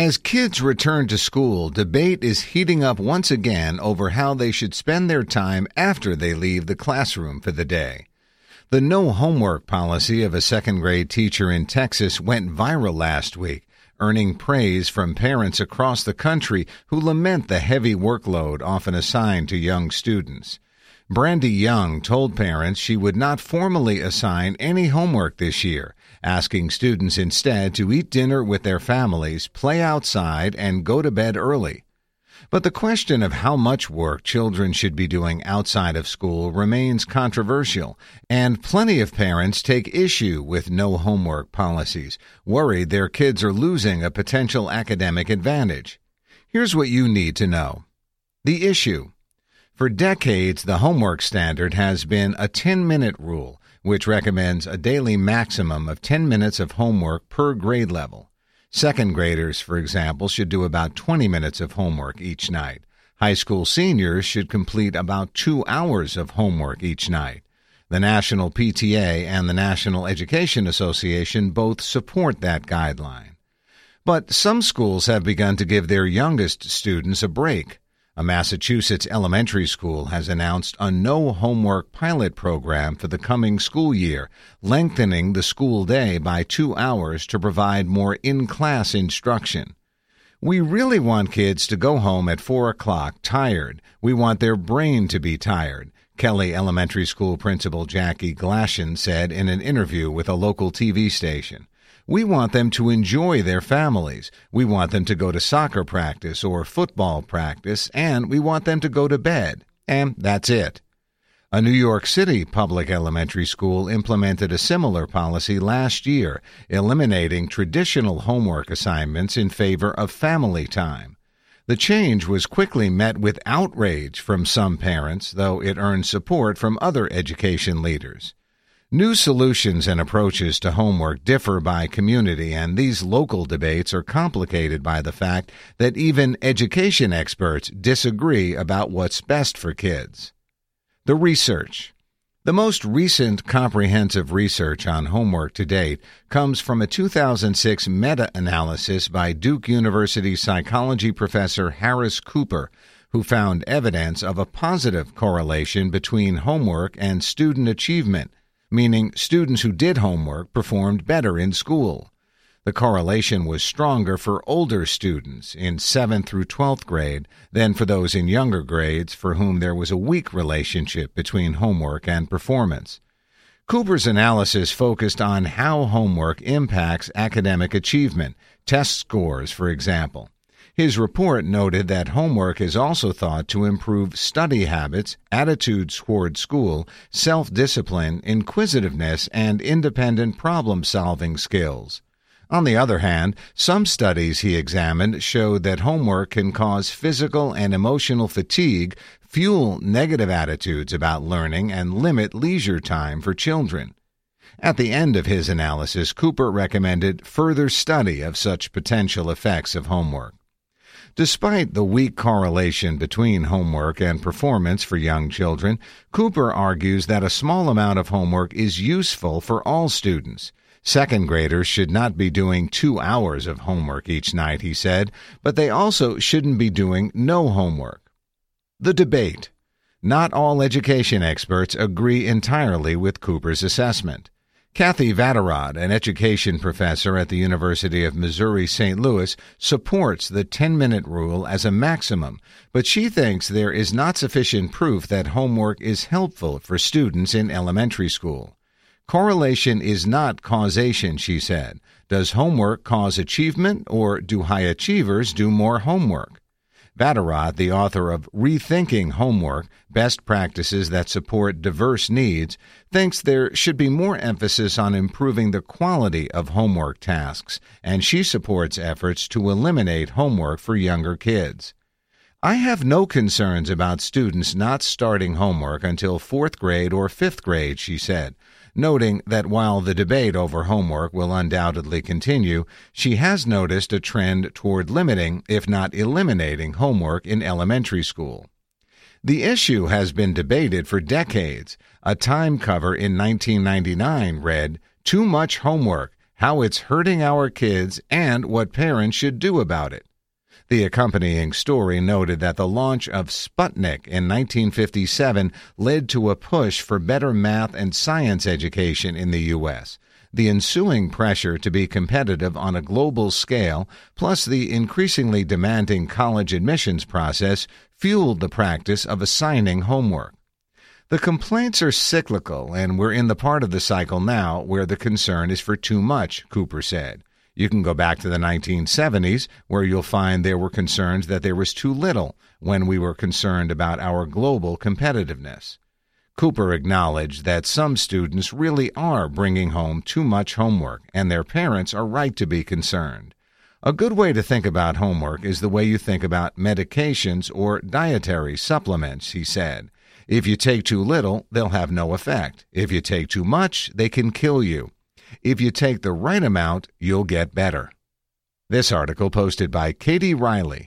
As kids return to school, debate is heating up once again over how they should spend their time after they leave the classroom for the day. The no homework policy of a second-grade teacher in Texas went viral last week, earning praise from parents across the country who lament the heavy workload often assigned to young students. Brandy Young told parents she would not formally assign any homework this year, asking students instead to eat dinner with their families, play outside, and go to bed early. But the question of how much work children should be doing outside of school remains controversial, and plenty of parents take issue with no homework policies, worried their kids are losing a potential academic advantage. Here's what you need to know. The issue. For decades, the homework standard has been a 10-minute rule, which recommends a daily maximum of 10 minutes of homework per grade level. Second graders, for example, should do about 20 minutes of homework each night. High school seniors should complete about 2 hours of homework each night. The National PTA and the National Education Association both support that guideline. But some schools have begun to give their youngest students a break. A Massachusetts elementary school has announced a no homework pilot program for the coming school year, lengthening the school day by 2 hours to provide more in-class instruction. We really want kids to go home at 4 o'clock tired. We want their brain to be tired, Kelly Elementary School Principal Jackie Glashan said in an interview with a local TV station. We want them to enjoy their families. We want them to go to soccer practice or football practice, and we want them to go to bed. And that's it. A New York City public elementary school implemented a similar policy last year, eliminating traditional homework assignments in favor of family time. The change was quickly met with outrage from some parents, though it earned support from other education leaders. New solutions and approaches to homework differ by community, and these local debates are complicated by the fact that even education experts disagree about what's best for kids. The research. The most recent comprehensive research on homework to date comes from a 2006 meta-analysis by Duke University psychology professor Harris Cooper, who found evidence of a positive correlation between homework and student achievement, meaning students who did homework performed better in school. The correlation was stronger for older students in 7th through 12th grade than for those in younger grades for whom there was a weak relationship between homework and performance. Cooper's analysis focused on how homework impacts academic achievement, test scores, for example. His report noted that homework is also thought to improve study habits, attitudes toward school, self-discipline, inquisitiveness, and independent problem-solving skills. On the other hand, some studies he examined showed that homework can cause physical and emotional fatigue, fuel negative attitudes about learning, and limit leisure time for children. At the end of his analysis, Cooper recommended further study of such potential effects of homework. Despite the weak correlation between homework and performance for young children, Cooper argues that a small amount of homework is useful for all students. Second graders should not be doing 2 hours of homework each night, he said, but they also shouldn't be doing no homework. The debate. Not all education experts agree entirely with Cooper's assessment. Kathy Vatterott, an education professor at the University of Missouri-St. Louis, supports the 10-minute rule as a maximum, but she thinks there is not sufficient proof that homework is helpful for students in elementary school. Correlation is not causation, she said. Does homework cause achievement, or do high achievers do more homework? Vatterott, the author of Rethinking Homework, Best Practices That Support Diverse Needs, thinks there should be more emphasis on improving the quality of homework tasks, and she supports efforts to eliminate homework for younger kids. I have no concerns about students not starting homework until 4th grade or 5th grade, she said, noting that while the debate over homework will undoubtedly continue, she has noticed a trend toward limiting, if not eliminating, homework in elementary school. The issue has been debated for decades. A Time cover in 1999 read, "Too much homework. how it's hurting our kids, and what parents should do about it. The accompanying story noted that the launch of Sputnik in 1957 led to a push for better math and science education in the U.S. The ensuing pressure to be competitive on a global scale, plus the increasingly demanding college admissions process, fueled the practice of assigning homework. The complaints are cyclical, and we're in the part of the cycle now where the concern is for too much, Cooper said. You can go back to the 1970s, where you'll find there were concerns that there was too little when we were concerned about our global competitiveness. Cooper acknowledged that some students really are bringing home too much homework, and their parents are right to be concerned. A good way to think about homework is the way you think about medications or dietary supplements, he said. If you take too little, they'll have no effect. If you take too much, they can kill you. If you take the right amount, you'll get better. This article posted by Katie Riley.